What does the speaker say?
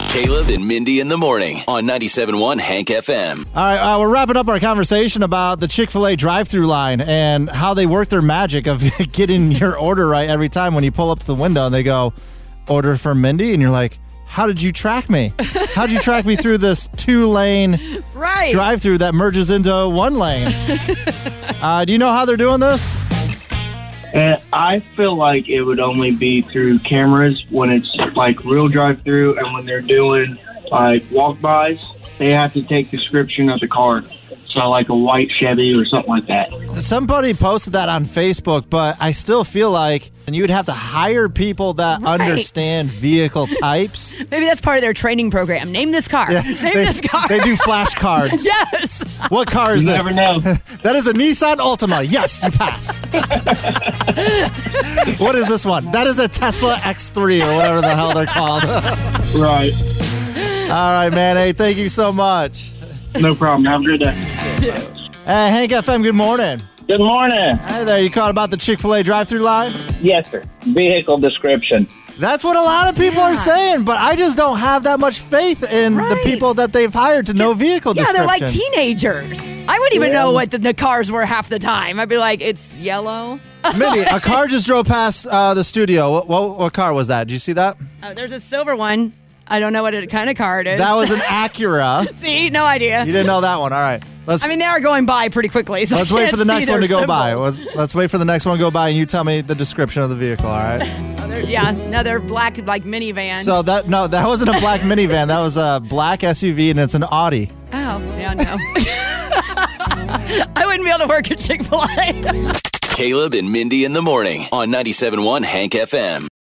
Caleb and Mindy in the morning on 97.1 Hank FM. All right, we're wrapping up our conversation about the Chick-fil-A drive-thru line and how they work their magic of getting your order right every time when you pull up to the window and they go, order for Mindy, and you're like, how did you track me? How did you track me through this 2-lane drive-thru that merges into one lane? Do you know how they're doing this? I feel like it would only be through cameras when it's like real drive-through, and when they're doing like walk-bys, they have to take description of the car. So like a white Chevy or something like that. Somebody posted that on Facebook, but I still feel like you would have to hire people that understand vehicle types. Maybe that's part of their training program. Name this car. Yeah, Name this car. They do flashcards. Yes. What car is this? You never know. That is a Nissan Altima. Yes, you pass. What is this one? That is a Tesla X3 or whatever the hell they're called. Right. All right, man. Hey, thank you so much. No problem. Have a good day. Too. Hey, Hank FM, good morning. Good morning. Hey there, you called about the Chick-fil-A drive-thru line? Yes, sir. Vehicle description. That's what a lot of people are saying, but I just don't have that much faith in the people that they've hired to know vehicle description. They're like teenagers. I wouldn't even know what the cars were half the time. I'd be like, it's yellow. Mindy, a car just drove past the studio. What car was that? Did you see that? Oh, there's a silver one. I don't know what kind of car it is. That was an Acura. See? No idea. You didn't know that one. All right. They are going by pretty quickly. So let's wait for the next one to go by. Let's wait for the next one to go by, and you tell me the description of the vehicle, all right? They're black, like minivan. So that wasn't a black minivan. That was a black SUV, and it's an Audi. Oh, yeah, no. I wouldn't be able to work at Chick-fil-A. Caleb and Mindy in the morning on 97.1 Hank FM.